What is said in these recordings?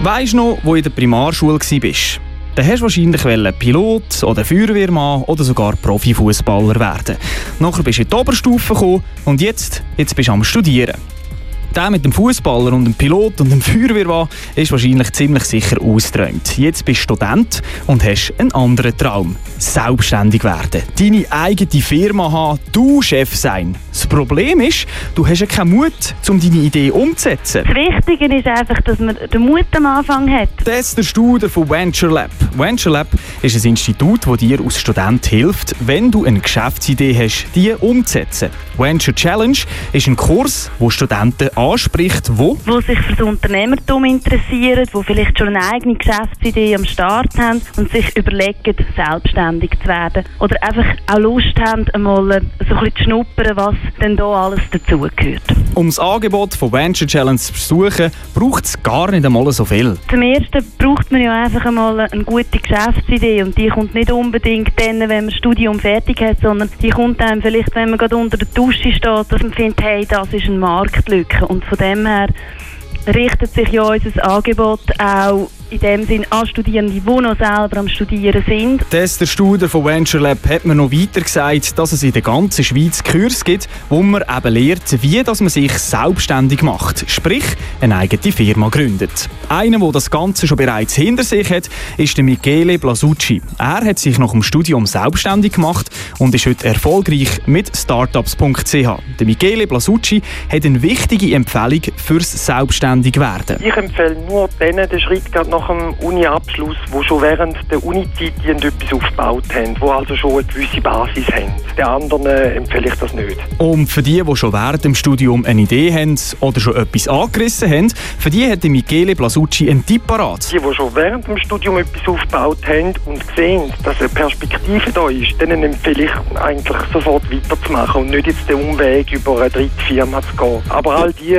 Weisst du noch, wo du in der Primarschule warst? Dann hast du wahrscheinlich Pilot oder Feuerwehrmann oder sogar Profifußballer werden. Nachher bist du in die Oberstufe gekommen und jetzt bist du am Studieren. Der mit dem Fußballer und dem Pilot und dem Feuerwehrmann ist wahrscheinlich ziemlich sicher ausgeträumt. Jetzt bist du Student und hast einen anderen Traum. Selbstständig werden. Deine eigene Firma haben, du Chef sein. Das Problem ist, du hast ja keinen Mut, um deine Idee umzusetzen. Das Wichtige ist einfach, dass man den Mut am Anfang hat. Das ist der Studie von Venture Lab. Venture Lab ist ein Institut, das dir als Student hilft, wenn du eine Geschäftsidee hast, die umzusetzen. Venture Challenge ist ein Kurs, wo Studenten anspricht, wo sich für das Unternehmertum interessieren, die vielleicht schon eine eigene Geschäftsidee am Start haben und sich überlegen, selbstständig zu werden. Oder einfach auch Lust haben, einmal so ein bisschen zu schnuppern, was denn da alles dazugehört. Um das Angebot von Venture Challenge zu besuchen, braucht es gar nicht einmal so viel. Zum Ersten braucht man ja einfach einmal eine gute Geschäftsidee und die kommt nicht unbedingt dann, wenn man das Studium fertig hat, sondern die kommt einem vielleicht, wenn man gerade unter der Dusche steht, dass man findet, hey, das ist eine Marktlücke. Und von dem her richtet sich ja unser Angebot auch in dem Sinn an Studierende, die noch selber am Studieren sind. Der Studie von Venture Lab hat mir noch weiter gesagt, dass es in der ganzen Schweiz Kurse gibt, wo man eben lernt, wie dass man sich selbstständig macht, sprich eine eigene Firma gründet. Einer, der das Ganze schon bereits hinter sich hat, ist der Michele Blasucci. Er hat sich nach dem Studium selbstständig gemacht und ist heute erfolgreich mit startups.ch. Der Michele Blasucci hat eine wichtige Empfehlung fürs Selbstständigwerden. Ich empfehle nur denen den Schritt nach dem Uni-Abschluss, die schon während der Uni-Zeit etwas aufgebaut haben, die also schon eine gewisse Basis haben. Den anderen empfehle ich das nicht. Und für die schon während dem Studium eine Idee haben oder schon etwas angerissen haben, für die hat Michele Blasucci einen Tipp parat. Die schon während dem Studium etwas aufgebaut haben und sehen, dass eine Perspektive da ist, denen empfehle ich eigentlich sofort weiterzumachen und nicht jetzt den Umweg über eine dritte Firma zu gehen. Aber all die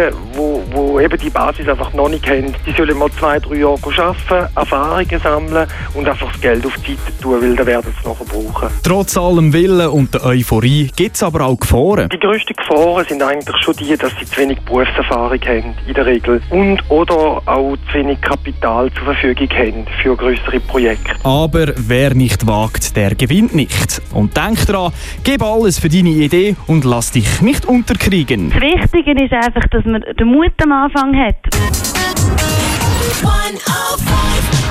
eben die Basis einfach noch nicht haben, die sollen mal 2-3 Jahre arbeiten, Erfahrungen sammeln und einfach das Geld auf die Seite tun, weil dann werden sie es nachher brauchen. Trotz allem Willen und der Euphorie gibt es aber auch Gefahren. Die grössten Gefahren sind eigentlich schon die, dass sie zu wenig Berufserfahrung haben, in der Regel. Und oder auch zu wenig Kapital zur Verfügung haben für grössere Projekte. Aber wer nicht wagt, der gewinnt nicht. Und denk dran, gib alles für deine Idee und lass dich nicht unterkriegen. Das Wichtige ist einfach, dass man den Mut am Anfang hat. 105